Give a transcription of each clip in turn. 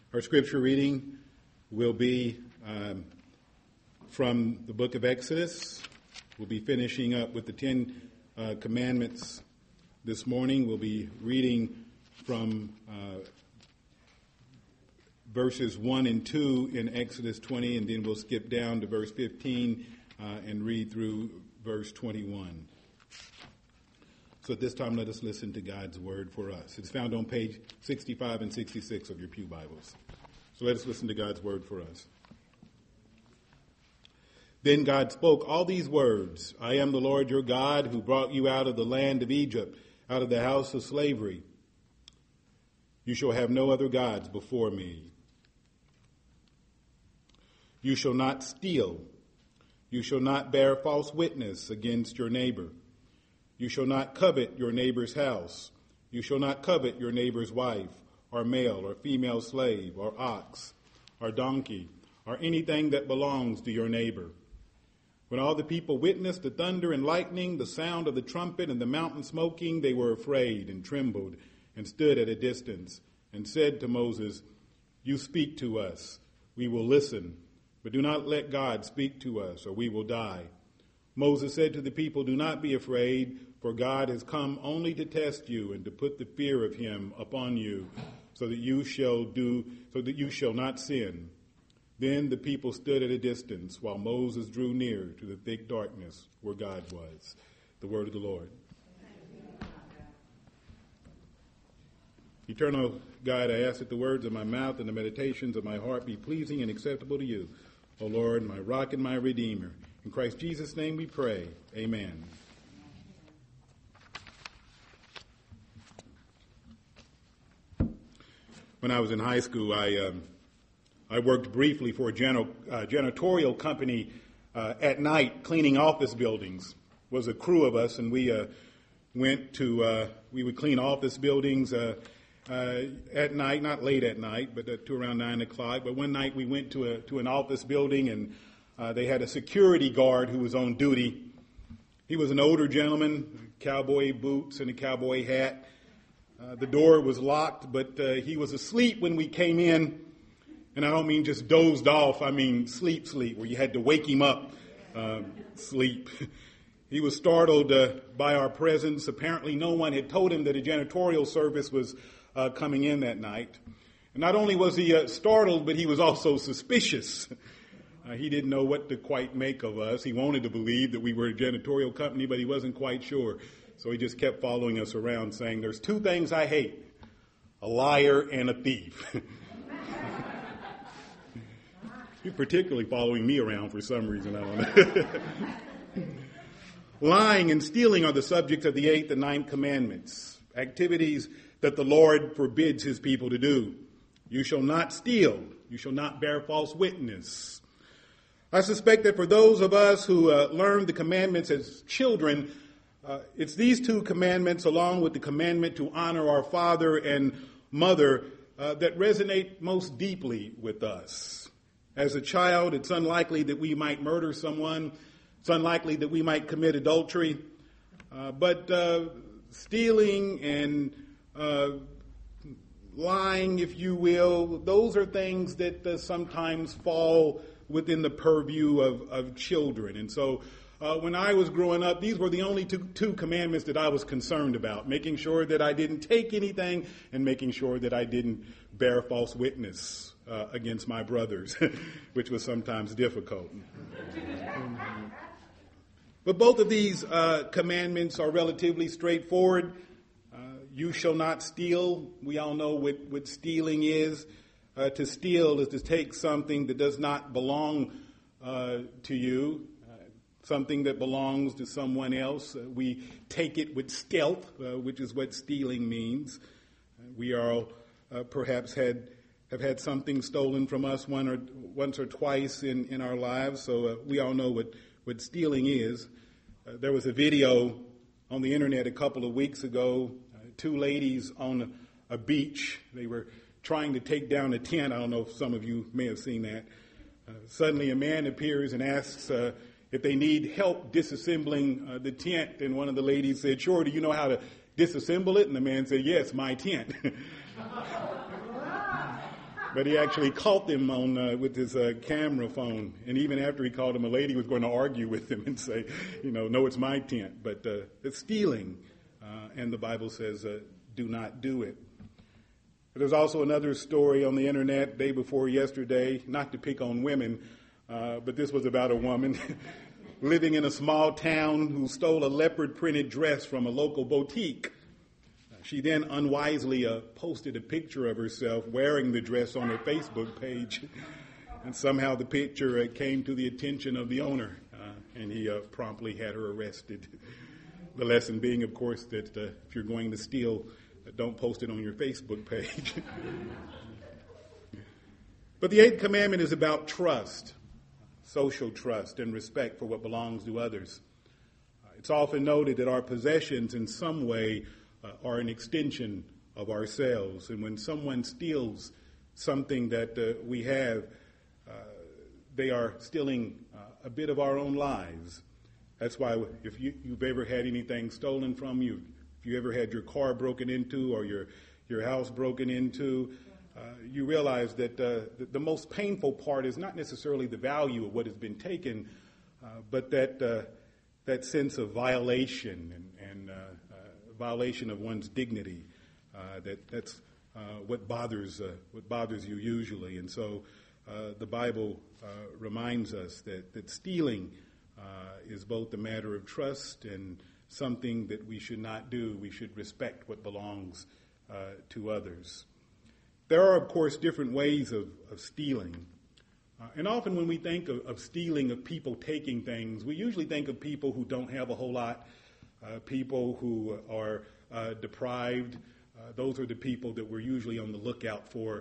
Our scripture reading will be from the book of Exodus. We'll be finishing up with the Ten Commandments this morning. We'll be reading from verses 1 and 2 in Exodus 20, and then we'll skip down to verse 15 and read through verse 21. So at this time, let us listen to God's word for us. It's found on page 65 and 66 of your pew Bibles. So let us listen to God's word for us. Then God spoke all these words. I am the Lord your God who brought you out of the land of Egypt, out of the house of slavery. You shall have no other gods before me. You shall not steal. You shall not bear false witness against your neighbor. You shall not covet your neighbor's house. You shall not covet your neighbor's wife, or male or female slave, or ox, or donkey, or anything that belongs to your neighbor. When all the people witnessed the thunder and lightning, the sound of the trumpet and the mountain smoking, they were afraid and trembled and stood at a distance and said to Moses, You speak to us, we will listen, but do not let God speak to us, or we will die. Moses said to the people, Do not be afraid, for God has come only to test you and to put the fear of him upon you, so that you shall not sin. Then the people stood at a distance while Moses drew near to the thick darkness where God was. The word of the Lord. Eternal God, I ask that the words of my mouth and the meditations of my heart be pleasing and acceptable to you, O Lord, my rock and my redeemer. In Christ Jesus' name we pray. Amen. When I was in high school, I worked briefly for a janitorial company at night, cleaning office buildings. It was a crew of us, and we would clean office buildings at night, not late at night, but to around 9 o'clock. But one night we went to an office building, and they had a security guard who was on duty. He was an older gentleman, cowboy boots and a cowboy hat. The door was locked, but he was asleep when we came in. And I don't mean just dozed off, I mean sleep, where you had to wake him up, sleep. He was startled by our presence. Apparently no one had told him that a janitorial service was coming in that night. And not only was he startled, but he was also suspicious. He didn't know what to quite make of us. He wanted to believe that we were a janitorial company, but he wasn't quite sure. So he just kept following us around saying, There's two things I hate, a liar and a thief. You're particularly following me around for some reason, I don't know. Lying and stealing are the subjects of the 8th and 9th commandments, activities that the Lord forbids his people to do. You shall not steal. You shall not bear false witness. I suspect that for those of us who learned the commandments as children, it's these two commandments, along with the commandment to honor our father and mother, that resonate most deeply with us. As a child, it's unlikely that we might murder someone. It's unlikely that we might commit adultery. But stealing and lying, if you will, those are things that sometimes fall within the purview of children. And so when I was growing up, these were the only two commandments that I was concerned about, making sure that I didn't take anything and making sure that I didn't bear false witness against my brothers, which was sometimes difficult. But both of these commandments are relatively straightforward. You shall not steal. We all know what stealing is. To steal is to take something that does not belong to you, something that belongs to someone else. We take it with stealth, which is what stealing means. We all perhaps have had something stolen from us once or twice in our lives, so we all know what stealing is. There was a video on the internet a couple of weeks ago, two ladies on a beach. They were trying to take down a tent. I don't know if some of you may have seen that. Suddenly a man appears and asks if they need help disassembling the tent, and one of the ladies said, Sure, do you know how to disassemble it? And the man said, Yes, my tent. But he actually caught them on with his camera phone. And even after he called him, a lady was going to argue with him and say, no, it's my tent. But it's stealing. And the Bible says, do not do it. There's also another story on the internet day before yesterday, not to pick on women, but this was about a woman living in a small town who stole a leopard-printed dress from a local boutique. She then unwisely posted a picture of herself wearing the dress on her Facebook page, and somehow the picture came to the attention of the owner, and he promptly had her arrested. The lesson being, of course, that if you're going to steal, don't post it on your Facebook page. But the eighth commandment is about trust, social trust, and respect for what belongs to others. It's often noted that our possessions in some way are an extension of ourselves. And when someone steals something that we have, they are stealing a bit of our own lives. That's why if you've ever had anything stolen from you, if you ever had your car broken into or your house broken into, you realize that the most painful part is not necessarily the value of what has been taken, but that sense of violation and violation of one's dignity. That's what bothers you usually. And so the Bible reminds us that stealing is both a matter of trust and something that we should not do. We should respect what belongs to others. There are, of course, different ways of stealing. And often when we think of stealing, of people taking things, we usually think of people who don't have a whole lot, people who are deprived. Those are the people that we're usually on the lookout for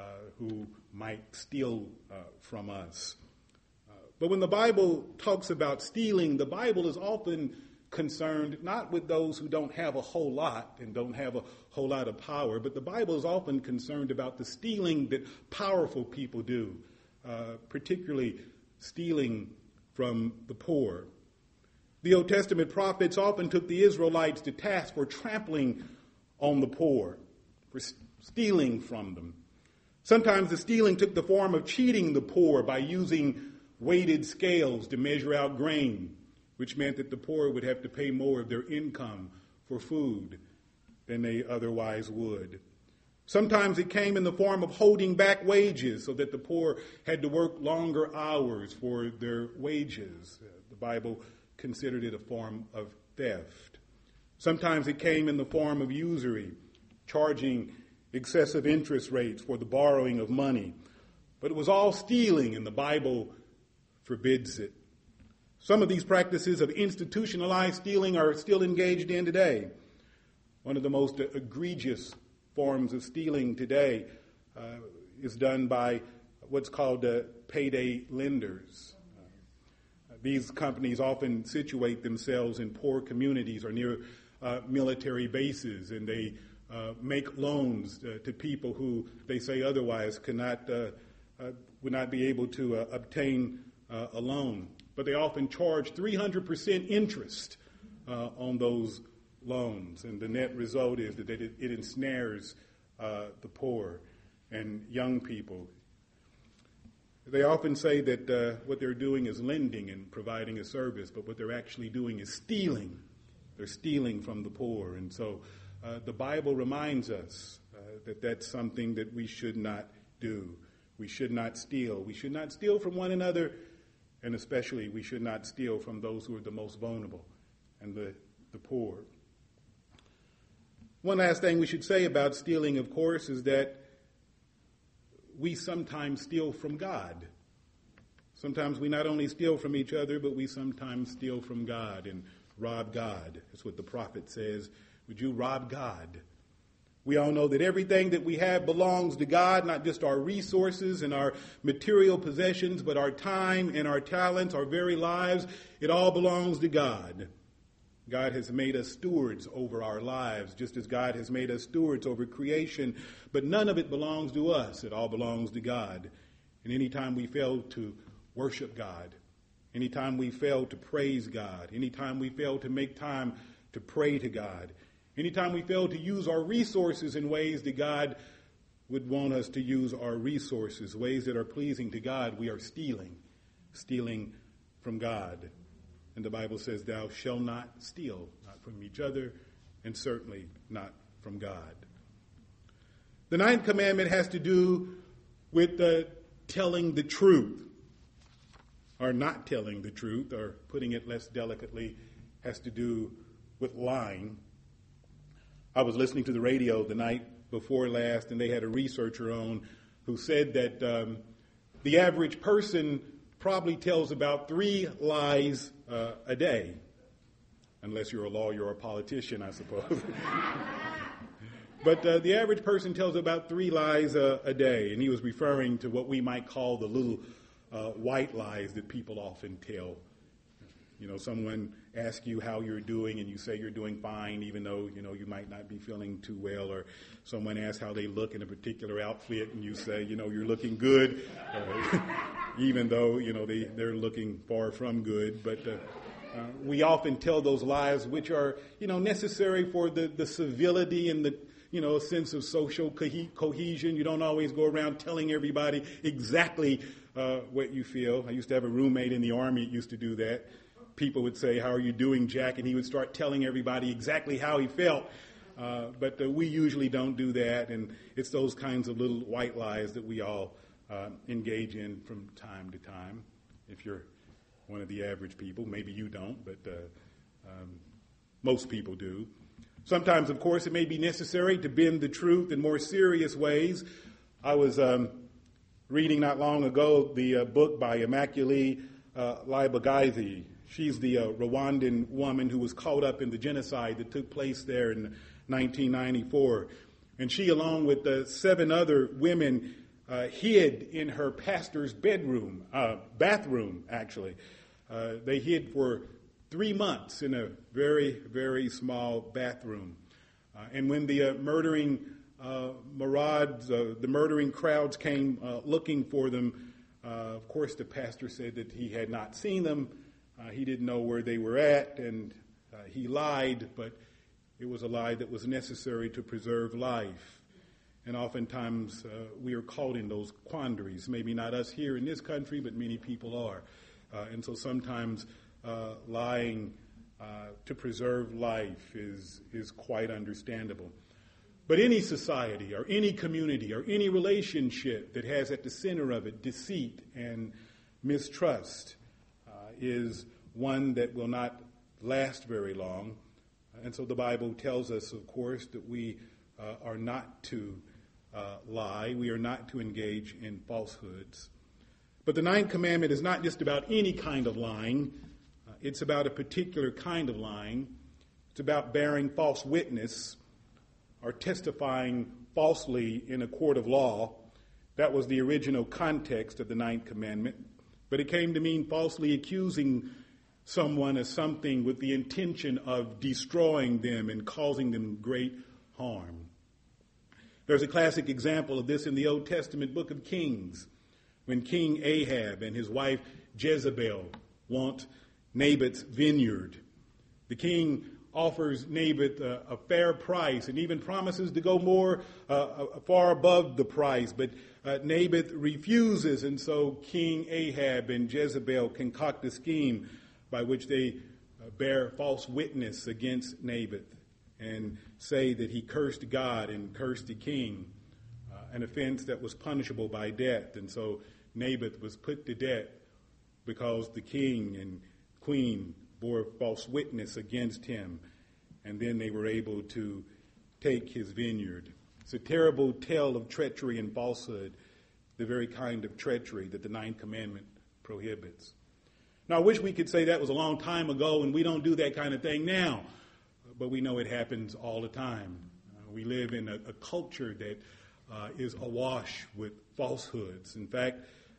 who might steal from us. But when the Bible talks about stealing, the Bible is often concerned not with those who don't have a whole lot and don't have a whole lot of power, but the Bible is often concerned about the stealing that powerful people do, particularly stealing from the poor. The Old Testament prophets often took the Israelites to task for trampling on the poor, for stealing from them. Sometimes the stealing took the form of cheating the poor by using weighted scales to measure out grain, which meant that the poor would have to pay more of their income for food than they otherwise would. Sometimes it came in the form of holding back wages so that the poor had to work longer hours for their wages. The Bible considered it a form of theft. Sometimes it came in the form of usury, charging excessive interest rates for the borrowing of money. But it was all stealing, and the Bible forbids it. Some of these practices of institutionalized stealing are still engaged in today. One of the most egregious forms of stealing today is done by what's called payday lenders. These companies often situate themselves in poor communities or near military bases, and they make loans to people who they say otherwise would not be able to obtain a loan. But they often charge 300% interest on those loans, and the net result is that it ensnares the poor and young people. They often say that what they're doing is lending and providing a service, but what they're actually doing is stealing. They're stealing from the poor. And so the Bible reminds us that that's something that we should not do. We should not steal. We should not steal from one another, and especially we should not steal from those who are the most vulnerable and the poor. One last thing we should say about stealing, of course, is that we sometimes steal from God. Sometimes we not only steal from each other, but we sometimes steal from God and rob God. That's what the prophet says. Would you rob God? We all know that everything that we have belongs to God, not just our resources and our material possessions, but our time and our talents, our very lives. It all belongs to God. God has made us stewards over our lives, just as God has made us stewards over creation. But none of it belongs to us. It all belongs to God. And anytime we fail to worship God, anytime we fail to praise God, anytime we fail to make time to pray to God, anytime we fail to use our resources in ways that God would want us to use our resources, ways that are pleasing to God, we are stealing from God. And the Bible says, thou shalt not steal, not from each other, and certainly not from God. The ninth commandment has to do with telling the truth, or not telling the truth, or putting it less delicately, has to do with lying. I was listening to the radio the night before last, and they had a researcher on who said that the average person probably tells about 3 lies a day, unless you're a lawyer or a politician, I suppose. But the average person tells about 3 lies a day, and he was referring to what we might call the little white lies that people often tell. You know, someone asks you how you're doing, and you say you're doing fine, even though, you might not be feeling too well. Or someone asks how they look in a particular outfit, and you say, you're looking good, even though, they're looking far from good. But we often tell those lies which are, necessary for the civility and the, a sense of social cohesion. You don't always go around telling everybody exactly what you feel. I used to have a roommate in the Army that used to do that. People would say, how are you doing, Jack? And he would start telling everybody exactly how he felt. But we usually don't do that. And it's those kinds of little white lies that we all engage in from time to time. If you're one of the average people, maybe you don't, but most people do. Sometimes, of course, it may be necessary to bend the truth in more serious ways. I was reading not long ago the book by Immaculée Laibagazi. She's the Rwandan woman who was caught up in the genocide that took place there in 1994. And she, along with 7 other women, hid in her pastor's bathroom, actually. They hid for 3 months in a very, very small bathroom. And when the murdering marauds, the murdering crowds came looking for them, of course the pastor said that he had not seen them. He didn't know where they were at, and he lied, but it was a lie that was necessary to preserve life. And oftentimes we are caught in those quandaries. Maybe not us here in this country, but many people are. And so sometimes lying to preserve life is quite understandable. But any society or any community or any relationship that has at the center of it deceit and mistrust is one that will not last very long. And so the Bible tells us, of course, that we are not to lie. We are not to engage in falsehoods. But the ninth commandment is not just about any kind of lying. It's about a particular kind of lying. It's about bearing false witness or testifying falsely in a court of law. That was the original context of the ninth commandment. But it came to mean falsely accusing someone of something with the intention of destroying them and causing them great harm. There's a classic example of this in the Old Testament book of Kings, when King Ahab and his wife Jezebel want Naboth's vineyard. The king offers Naboth a fair price and even promises to go far above the price, but Naboth refuses, and so King Ahab and Jezebel concoct a scheme by which they bear false witness against Naboth and say that he cursed God and cursed the king, an offense that was punishable by death. And so Naboth was put to death because the king and queen bore false witness against him, and then they were able to take his vineyard. It's a terrible tale of treachery and falsehood, the very kind of treachery that the ninth commandment prohibits. Now, I wish we could say that was a long time ago and we don't do that kind of thing now, but we know it happens all the time. We live in a culture that is awash with falsehoods. In fact,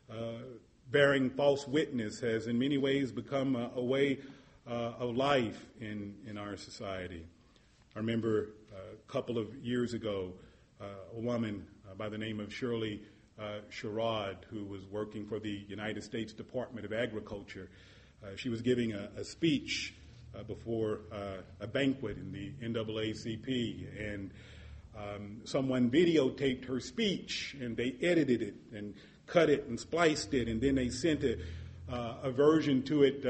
bearing false witness has in many ways become a way of life in our society. I remember a couple of years ago, a woman by the name of Shirley Sherrod, who was working for the United States Department of Agriculture. She was giving a speech before a banquet in the NAACP, and Someone videotaped her speech, and they edited it and cut it and spliced it, and then they sent a version to it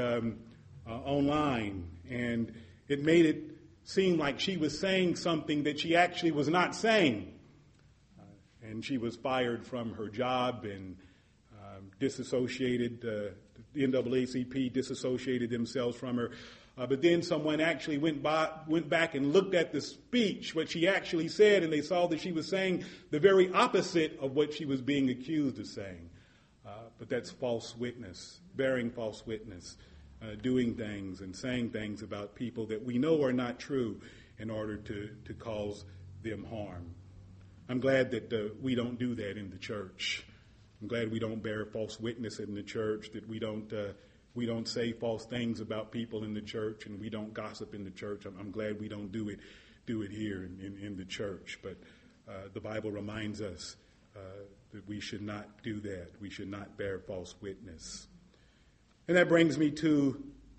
online, and it made it seem like she was saying something that she actually was not saying. And she was fired from her job and disassociated. The NAACP disassociated themselves from her. But then someone actually went back and looked at the speech, what she actually said, and they saw that she was saying the very opposite of what she was being accused of saying. But that's false witness, bearing false witness, doing things and saying things about people that we know are not true in order to cause them harm. I'm glad that we don't do that in the church. I'm glad we don't bear false witness in the church, that we don't say false things about people in the church, and we don't gossip in the church. I'm glad we don't do it here in the church. But the Bible reminds us that we should not do that. We should not bear false witness. And that brings me to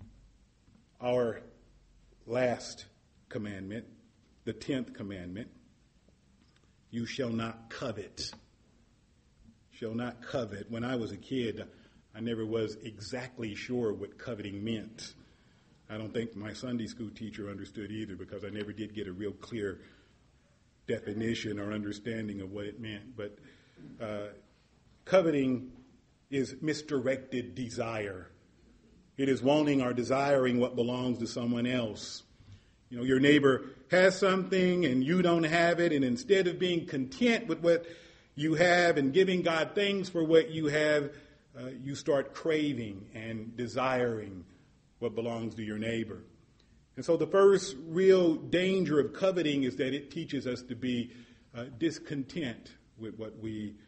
our last commandment, the 10th commandment. You shall not covet. Shall not covet. When I was a kid, I never was exactly sure what coveting meant. I don't think my Sunday school teacher understood either, because I never did get a real clear definition or understanding of what it meant. But coveting is misdirected desire. It is wanting or desiring what belongs to someone else. You know, your neighbor has something and you don't have it, and instead of being content with what you have and giving God thanks for what you have, you start craving and desiring what belongs to your neighbor. And so the first real danger of coveting is that it teaches us to be discontent with what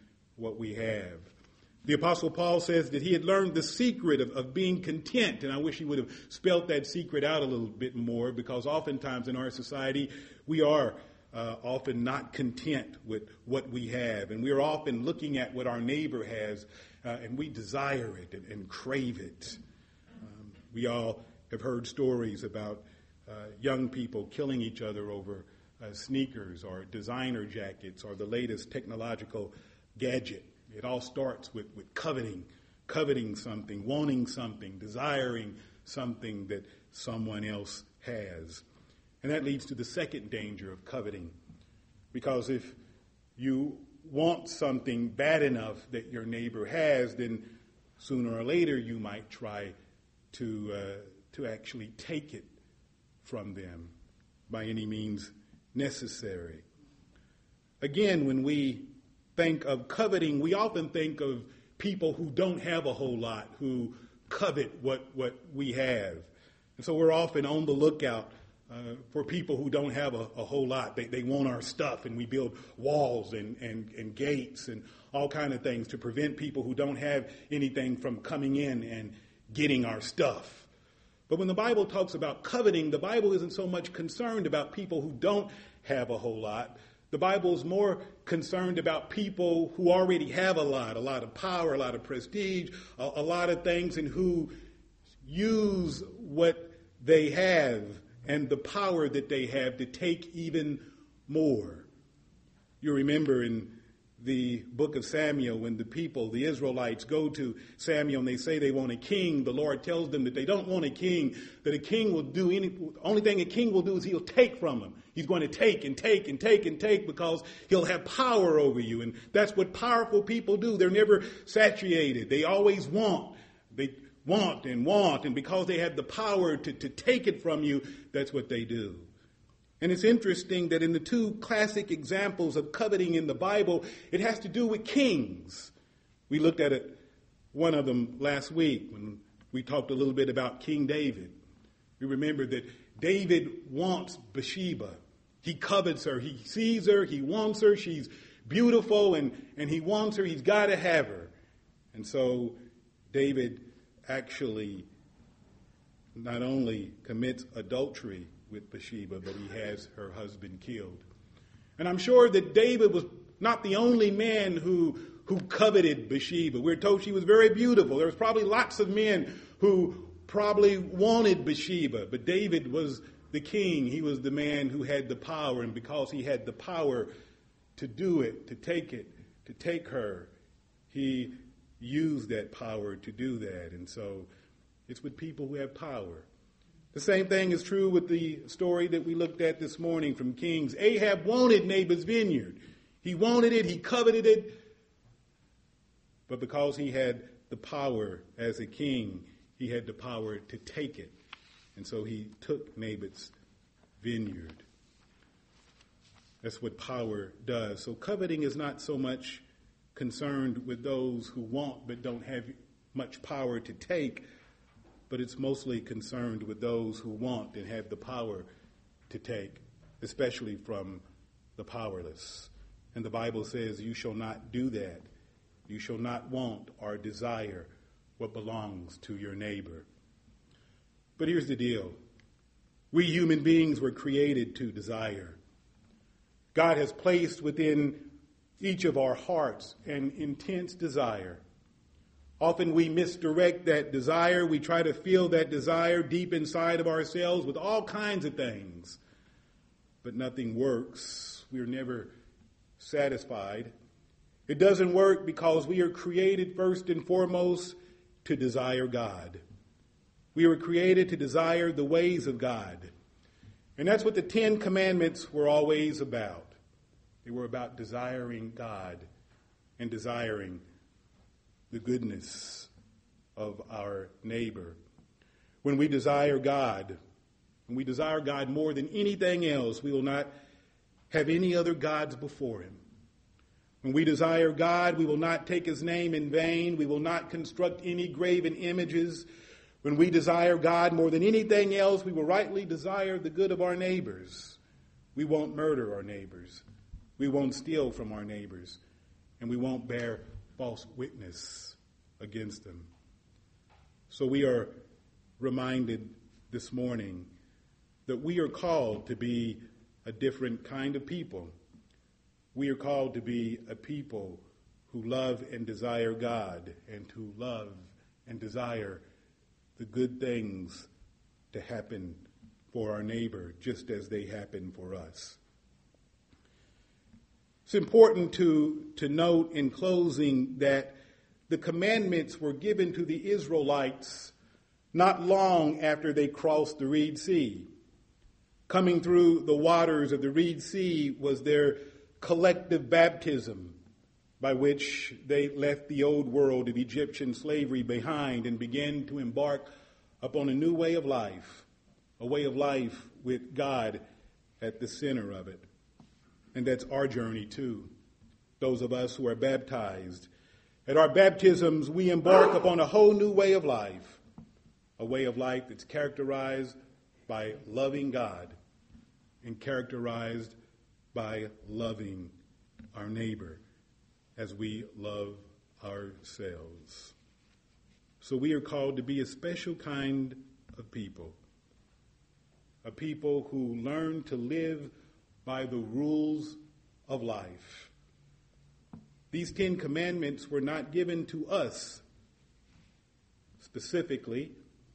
we have. The Apostle Paul says that he had learned the secret of being content, and I wish he would have spelled that secret out a little bit more, because oftentimes in our society we are often not content with what we have, and we are often looking at what our neighbor has, and we desire it and crave it. We all have heard stories about young people killing each other over sneakers or designer jackets or the latest technological gadget. It all starts with coveting something, wanting something, desiring something that someone else has. And that leads to the second danger of coveting. Because if you want something bad enough that your neighbor has, then sooner or later you might try to actually take it from them by any means necessary. Again, when we think of coveting, we often think of people who don't have a whole lot, who covet what we have. And so we're often on the lookout for people who don't have a whole lot. They want our stuff, and we build walls and gates and all kind of things to prevent people who don't have anything from coming in and getting our stuff. But when the Bible talks about coveting, the Bible isn't so much concerned about people who don't have a whole lot. The Bible is more concerned about people who already have a lot of power, a lot of prestige, a lot of things, and who use what they have and the power that they have to take even more. You remember in the book of Samuel, when the people, the Israelites, go to Samuel and they say they want a king, the Lord tells them that they don't want a king, that a king will do only thing a king will do is he'll take from them. He's going to take and take and take and take, because he'll have power over you. And that's what powerful people do. They're never satiated. They always want. They want. And because they have the power to take it from you, that's what they do. And it's interesting that in the two classic examples of coveting in the Bible, it has to do with kings. We looked at one of them last week when we talked a little bit about King David. We remember that David wants Bathsheba. He covets her. He sees her. He wants her. She's beautiful, and he wants her. He's got to have her. And so David actually not only commits adultery with Bathsheba, but he has her husband killed. And I'm sure that David was not the only man who coveted Bathsheba. We're told she was very beautiful. There was probably lots of men who probably wanted Bathsheba, but David was the king. He was the man who had the power, and because he had the power to do it, to take her, he used that power to do that. And so it's with people who have power. The same thing is true with the story that we looked at this morning from Kings. Ahab wanted Naboth's vineyard. He wanted it, he coveted it, but because he had the power as a king, he had the power to take it. And so he took Naboth's vineyard. That's what power does. So coveting is not so much concerned with those who want but don't have much power to take, but it's mostly concerned with those who want and have the power to take, especially from the powerless. And the Bible says you shall not do that. You shall not want or desire what belongs to your neighbor. But here's the deal. We human beings were created to desire. God has placed within each of our hearts an intense desire. Often we misdirect that desire. We try to feel that desire deep inside of ourselves with all kinds of things. But nothing works. We're never satisfied. It doesn't work because we are created first and foremost to desire God. We were created to desire the ways of God. And that's what the 10 Commandments were always about. They were about desiring God and desiring the goodness of our neighbor. When we desire God more than anything else, we will not have any other gods before him. When we desire God, we will not take his name in vain. We will not construct any graven images. When we desire God more than anything else, we will rightly desire the good of our neighbors. We won't murder our neighbors. We won't steal from our neighbors. And we won't bear false witness against them. So we are reminded this morning that we are called to be a different kind of people. We are called to be a people who love and desire God and who love and desire the good things to happen for our neighbor just as they happen for us. It's important to note in closing that the commandments were given to the Israelites not long after they crossed the Red Sea. Coming through the waters of the Red Sea was their collective baptism by which they left the old world of Egyptian slavery behind and began to embark upon a new way of life, a way of life with God at the center of it. And that's our journey too, those of us who are baptized. At our baptisms, we embark upon a whole new way of life, a way of life that's characterized by loving God and characterized by loving our neighbor as we love ourselves. So we are called to be a special kind of people, a people who learn to live by the rules of life. These 10 commandments were not given to us specifically.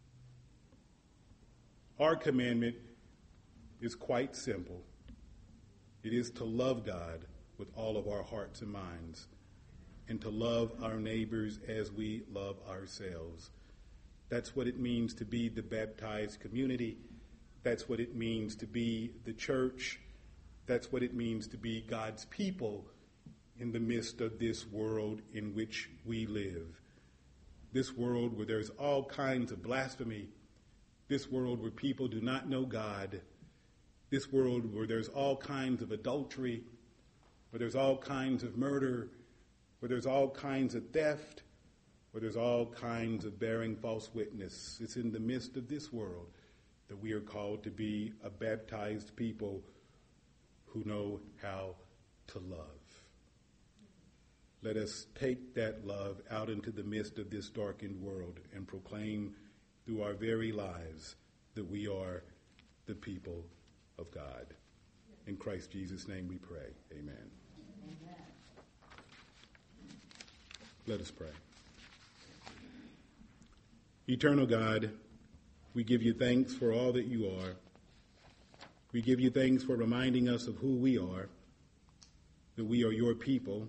Our commandment is quite simple. It is to love God with all of our hearts and minds and to love our neighbors as we love ourselves. That's what it means to be the baptized community. That's what it means to be the church. That's what it means to be God's people in the midst of this world in which we live. This world where there's all kinds of blasphemy. This world where people do not know God. This world where there's all kinds of adultery, where there's all kinds of murder, where there's all kinds of theft, where there's all kinds of bearing false witness. It's in the midst of this world that we are called to be a baptized people who know how to love. Let us take that love out into the midst of this darkened world and proclaim through our very lives that we are the people of God. In Christ Jesus' name we pray. Amen. Amen. Let us pray. Eternal God, we give you thanks for all that you are. We give you thanks for reminding us of who we are, that we are your people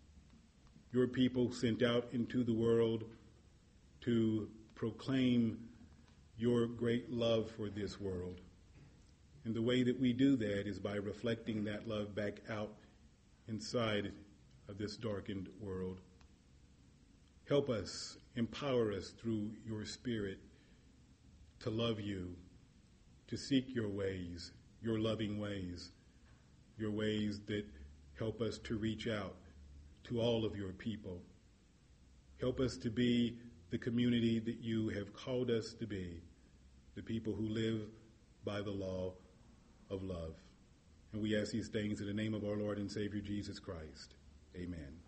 sent out into the world to proclaim your great love for this world. And the way that we do that is by reflecting that love back out inside of this darkened world. Help us, empower us through your Spirit to love you, to seek your ways, your loving ways, your ways that help us to reach out to all of your people. Help us to be the community that you have called us to be, the people who live by the law of love. And we ask these things in the name of our Lord and Savior Jesus Christ. Amen.